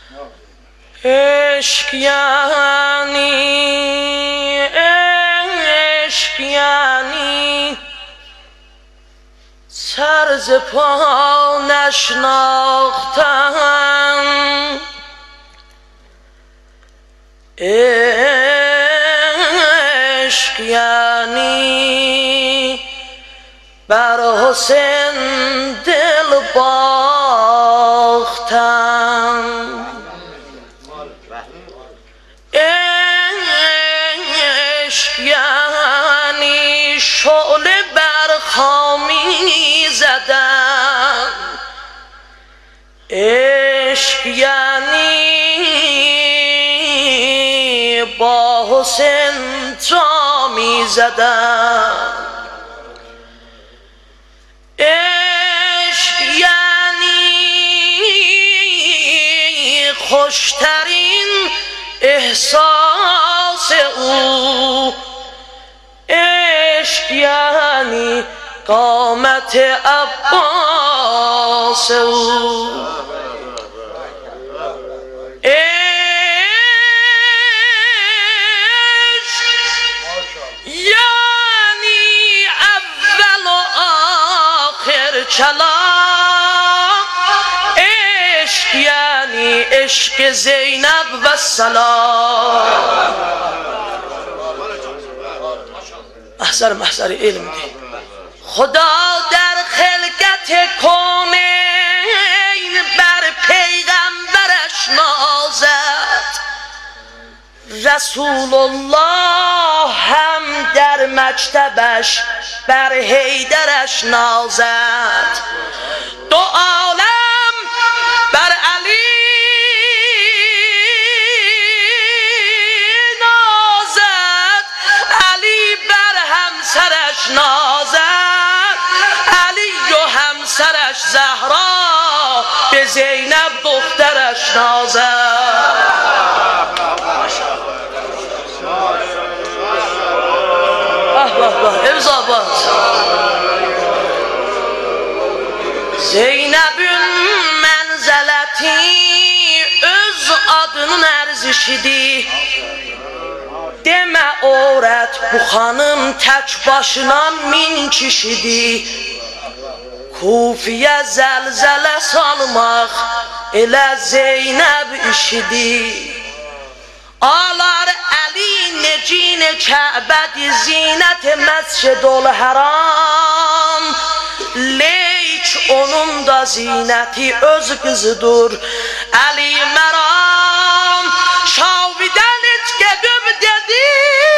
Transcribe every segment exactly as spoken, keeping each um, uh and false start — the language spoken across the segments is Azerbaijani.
عشق یعنی عشق یعنی سر ز پا نشناختن، عشق یعنی بر حسین دل باختن، عشق یعنی شعله بر خامی زدن، عشق یعنی با حسین جامی زدن، عشق یعنی خوشترین احساس او، عشق یعنی قامت عباس او، عشق یعنی اول و آخر کلام، عشق یعنی عشق زینب و سلام. محضر محضر علم دی. خدا در خلقت کونین بر پیغمبرش نازد، رسول الله هم در مکتبش بر حیدرش نازد، دو عالم بر علی نازد، علی بر همسرش نازد، علی و همسرش زهرا به زینب دخترش نازد. Evz Abbas Zeynep'in mənzələti öz adının ərzişidir. Demə öyrət bu xanım tək başına min kişidir. Kufiyə zəlzələ salmaq elə Zeynəb işidir. Alar Əli necin Kəbədi zinət məscidul haram, leyk onun da zinəti öz qızıdır Əli məram. Şavidən et gedib dedi,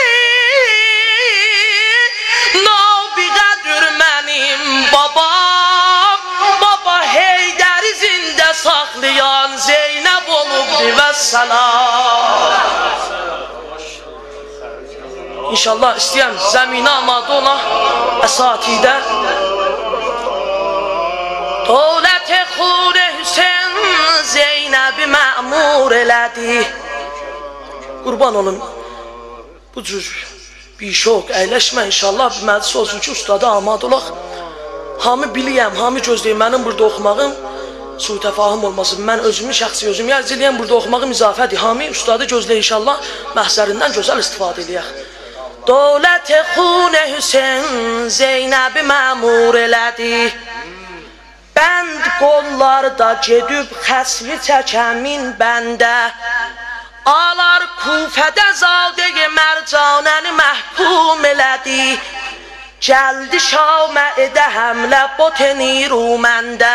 nabiqədir mənim babam, baba Heydəri zində saxlayan Zeynəb olubdur və səlam. İnşallah istəyəm zəminə amadə ola əsatidə. Dövlət xur Hüseyn Zeynəbi məmur elədi. Qurban olun bu cür bir şok əyləşmə inşallah. Məclis olsun ki ustada amadə olaq. Hamı biliyəm, hamı gözləyim mənim burada oxumağım su təfahüm olmasın. Mən özümün şəxsi özüm yer ziliyəm burada oxumağım izafədir. Hamı ustadı gözləyə inşallah məhzərindən gözəl istifadə edəyək. Dövlət xun Hüseyn Zeynəbi məmur elədi. Bənd qollarda gedib xəsvi çəkəmin bəndə. Alar Kufədə zadəyə mərcanəni məhkum elədi. Gəldi Şamədə həmlə boteniru məndə.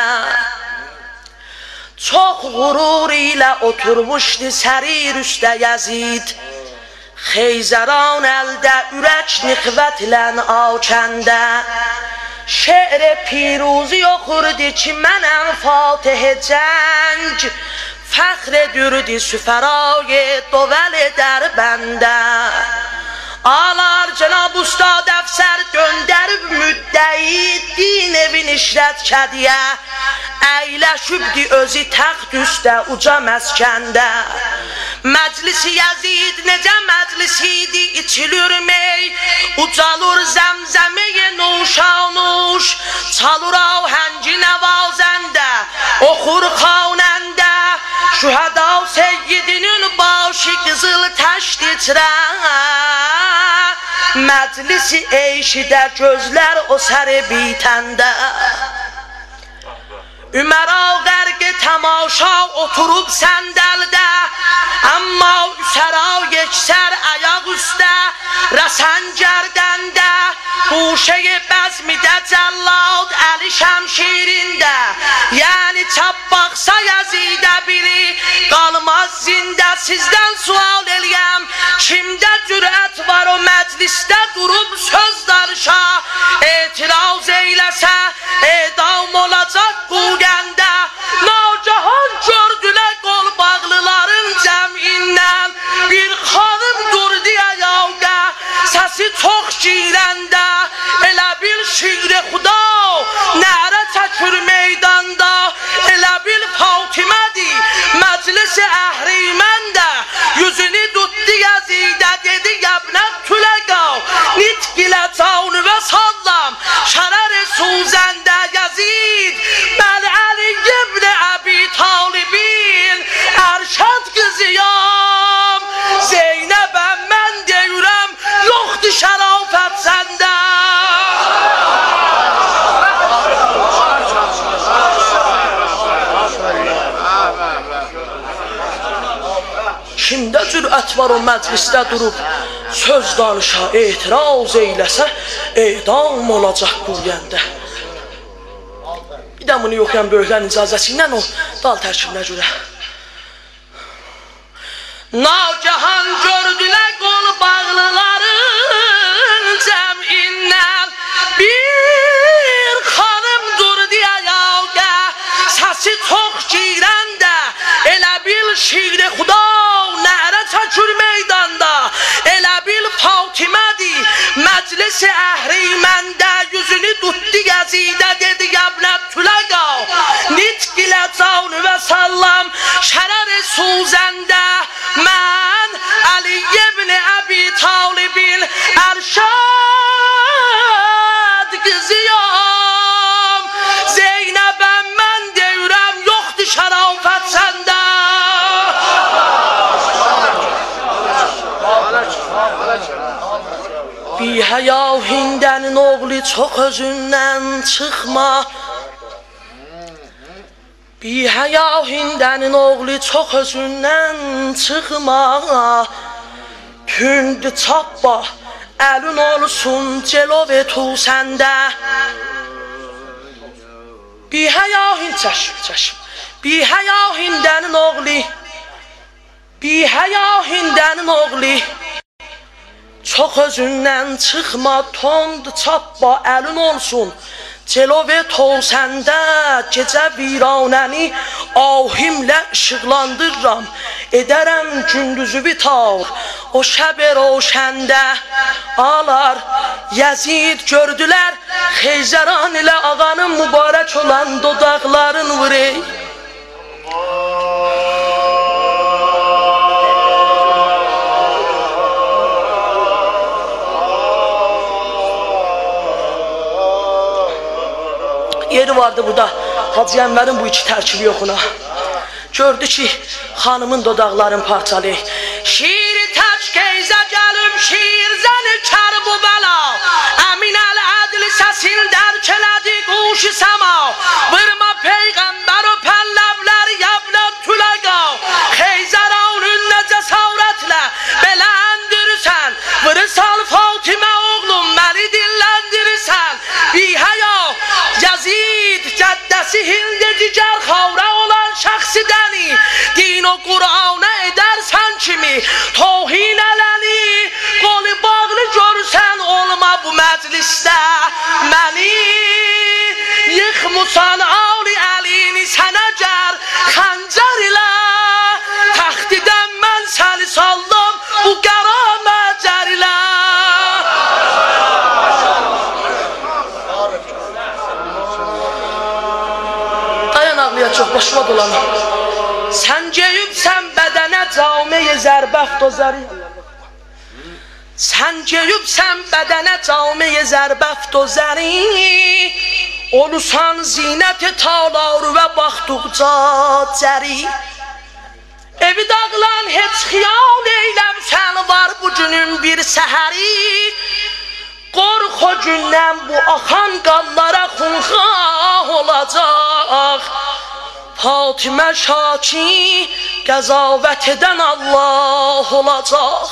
Çox qurur ilə oturmuşdu sərir üstə Yəzid. Xeyzəran əldə ürək nixvətlən akəndə. Şe'r piruzi oxurdu ki mənəm Fatih cəng. Fəxr edürdü süfərayı dovəl Dərbəndə. Alar Cənab Ustad əfsər döndərib müddəyi din evin işlət kədiyə. Əyləşübdi özü təxt üstə uca məskəndə. Məclisi Yəzid necə məclisiydi içilir mey. Ucalır zəmzəməyə nuşanuş. Çalır ahəngi nəvazəndə. Oxur xanəndə. Şühada seyyidinin başı kızıl taş titrer. Meclisi eşider gözler o sarı bitende. Ömer ağarqı tamaşa oturup səndəldə. Amma üsəra geçsər ayaq üstə. Rəsən gərdəndə. Huşəyi bəzmidə cəllad Əli şəmşirində. Yəni çap baxsa Yazidə biri qalmaz zində. Sizdən sual eləyəm, kimdə cürət var o məclisdə durub söz danışa. Etiraz eyləsə edam olacaq qulgəndə. Nacahan gördülər qol bağlıların cəmindən. Bir xanım durdu ayağda, səsi çox girəndə. Elə bil şiir-i xuda nərə çəkir meydanda. Elə bil Fatimədir məclis-i əhriməndə. Yüzünü tutdu Yazidə dedi yəbnət tüləqav. Nitq ilə canı və sallam şərər-i suzəndə Yazid. Mən Əli ibn Əbi Talibin ərşad qızıyam. Zeynəbəm mən deyirəm yoxdur şərafət səndə. Kimdə cürət var o məclisdə durub söz danışa, etiraz eyləsə edam olacaq qulgəndə. Bir də bunu yoxlayan böyüklərin icazəsi ilə o dal tərkibinə görə. Nacahan gördülər qol bağlıların cəmindən. Bir xanım durdu ayağa, səsi çox girəndə. Elə bil şiir-i xuda nərə çəkir meydanda. Elə bil Fatimədir məclis-i əhriməndə. Yüzünü tutdu Yazidə dedi yəbnət tüləqav. Nitq ilə canı və sallam şərər-i suzəndə. Mən Əli ibn Əbi Talibin ərşad qızıyam. Zeynəbəm mən deyirəm yoxdur şərafət səndə. Bir həya hindənin oğlu çox özündən çıxma. Bir həya hindənin oğlu çox özündən çıxma. Tündü çappa əlin olsun celov etu səndə. Bir həya hind çəşib çəşib. Bir həya hindənin oğlu. Bir həya hindənin oğlu. Çox özündən çıxma, tond çappa əlin olsun celov etu səndə. Gecə viranəni ahimlə işıqlandırıram. Edərəm gündüzü bitar o şəb-i roşəndə. Alar Yazid gördülər Xeyzəran ilə ağanın mübarək olan dodaqların vurey. Yeri vardı burada Hacı Ənvərin bu iki tərkibi yoxuna. Gördü ki xanımın dodaqların parçalı. Şiir təç geyzə gəlib şiir zəni kər bu bəla. Əmin əl-ədli səsin dərk elədi quşu səma. Vırma peyğəmbər o pəlləvlər yəbnət tüləqav. Xeyzəranın necə savrətlə beləəndirirsən. Vırısal Fatimə oğlum məni dilləndirirsən. Bir həya Yazid cəddəsi hildə digər xavra olan şəxsidəni. Din o Qur'ana edərsən kimi tohin ələni. Qolu bağlı görsən olma bu məclisdə məni. Yıxmusan Ali əlini sənə gər xəncər ilə. Təxtidən mən səni saldım bu qəra məcər ilə. Çox başıma dolanır. Sən geyibsən bədənə camiye zərbəft o zəri. Sən geyibsən bədənə camiye zərbəft o zəri. Olusan zinət talar və baxdıqca cəri. heç xiyal eyləmsən var bu günün bir səhəri. Qorx o gündən bu axan qanlara xunxah olacaq. Fatimə Şaki qəzavət edən Allah olacaq.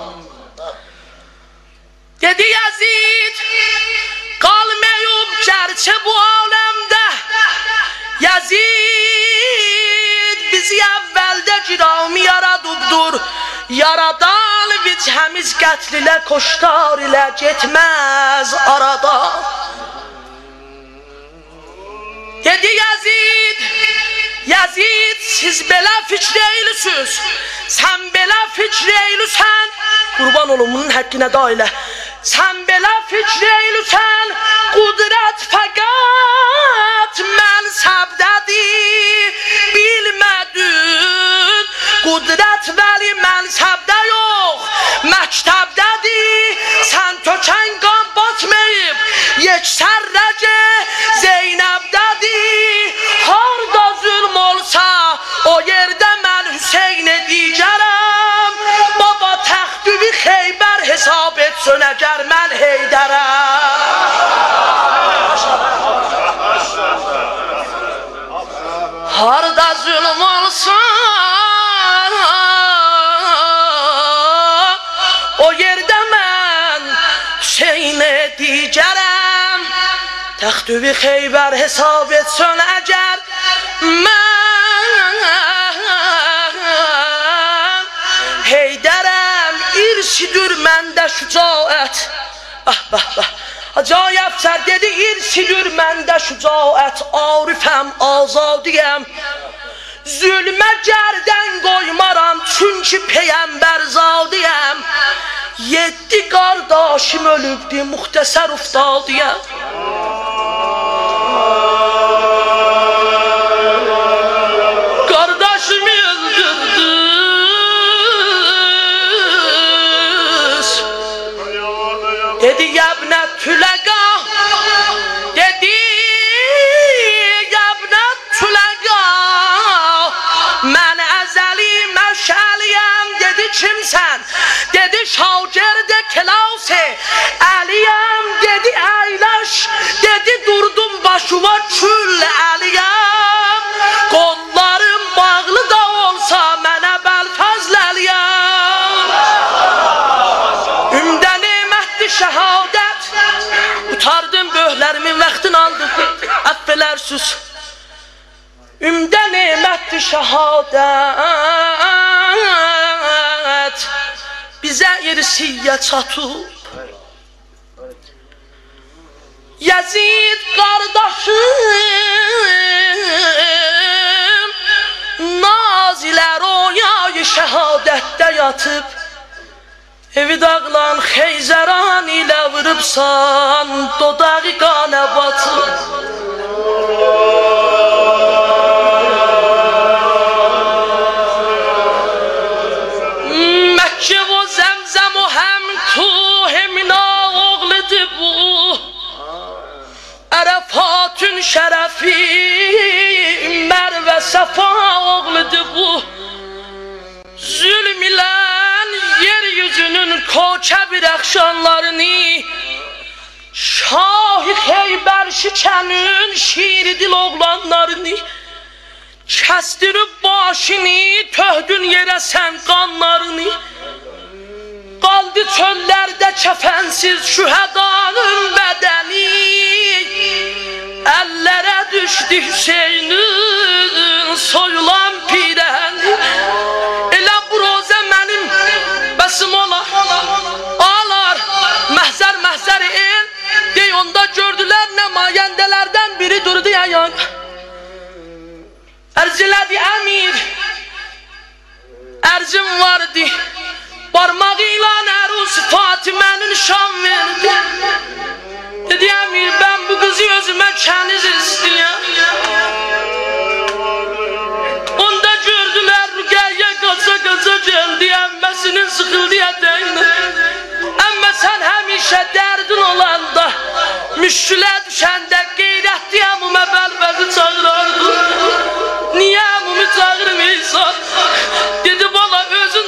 Dedi Yazid, qalmayıb gərçə bu aləmdə. Yazid bizi əvvəldə girami yaradıbdur. Yaradan vicəmiz qətl ilə koştar ilə getməz arada. Dedi Yazid, Yazid siz belə fikr eylisiniz. Sən belə fikr eylisən. Qurban olun bunun həqqinə da elə. Sən belə fikr eylisən. Qudret fəqat mənsəbdədir. Bilmədin. Qudret vəli mənsəbdə yox. Məktəbdədir. Sən tökən qan batmayıb. Yeksərrəcə Zeynəbdədir. Harda zülm olsa o yerdə mən Hüseyn digərəm. Baba təxtüvi Xeybər hesab etsin əgər mən Heydərəm. Harda zülm olsa o yerdə mən Hüseyn digərəm. Təxtüvi Xeybər hesab etsin əgər mən Heydərəm. İrsidir məndə şücaət. Ah, bah, bah. Hacı Əfsər dedi, irsidir məndə şücaət. Arifəm, azadiyəm. Zülmə gərdən qoymaram, çünki peyəmbərzadiyəm. Yeddi qardaşım ölübdü, muxtəsər uftadiyəm. Qardaşımı öldürdünüz. Dedi yəbnət tüləqa. Dedi yəbnət tüləqa. Mən əzəli məşəliyəm. Dedi kimsən? Dedi şagird klase Əliyəm. Dedi əyləş. Dedi durdum başıma kül Əliyəm. Qollarım bağlı da olsa mənə bəlfəzl Əliyəm. Ümdə nemətli şəhadət. Utardım böhlərimin vaxtını aldım. Əffələrsiz. Ümdə nemətli şəhadət. Bizə irsiyə çatıb. Yazid qardaşım Nazilər oyayı şəhadətdə yatıb. Evi dağlan Xeyzəran ilə vırıbsan, dodağı qana batıb. Məkkə o Zəmzəm o həm tu hemina oğludur bu. Ərəfatün şərəfi Mərvə Səfa oğludur bu. Zülm ilə yeryüzünün koçəb rəxşanlarını, Şah-ı Xeybər şikənin şiridil oğlanlarını, kəsdirib başını, töhdün yerə sən qanlarını. Qaldı çöllərdə kəfənsiz şühədanın bədəni, əllərə düşdü Hüseynin soyulan pirəni. Elə bu rozə mənim bəsim ola alar, məhzər məhzər el, dey onda gördülər nəmayəndələrdən biri durdu yayan. Ərz elədi əmir, ərzim vardı, parmağıyla əruz Fatimənin şan verdi. Dedi əmir, ben bu kızı özüme kəniz istəyəm. Onda gördülər Rüqəyyə qaça qaça geldi, əmməsinin sıxıldı ətəyinə. Əmmə sən həmişə dərdin olanda, müşkülə düşəndə qeyrətli əmumə bəlbəzi çağırardı. Niyə əmumi çağırım insan? Dedi bana özü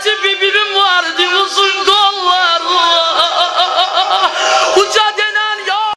Hacı bibi